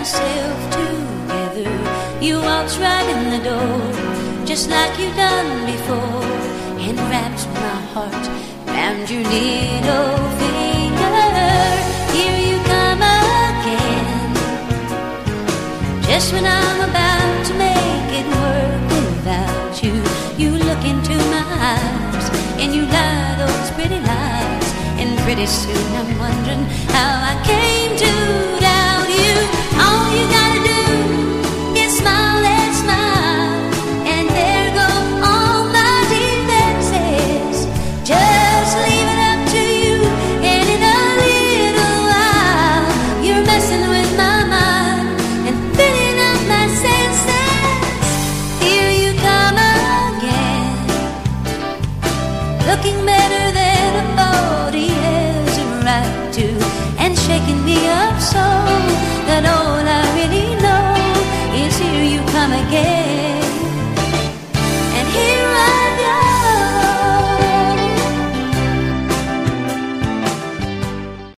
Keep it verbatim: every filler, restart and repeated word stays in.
yourself together. You waltz right in the door, just like you done before, and wraps my heart round your little finger. Here you come again, just when I'm about to make it work without you. You look into my eyes and you lie those pretty lies, and pretty soon I'm wondering how I came to doubt you. All you gotta do is smile and smile, and there go all my defenses. Just leave it up to you, and in a little while you're messing with my mind and filling up my senses. Here you come again, looking better than I thought he has a right to, and shaking me up so that all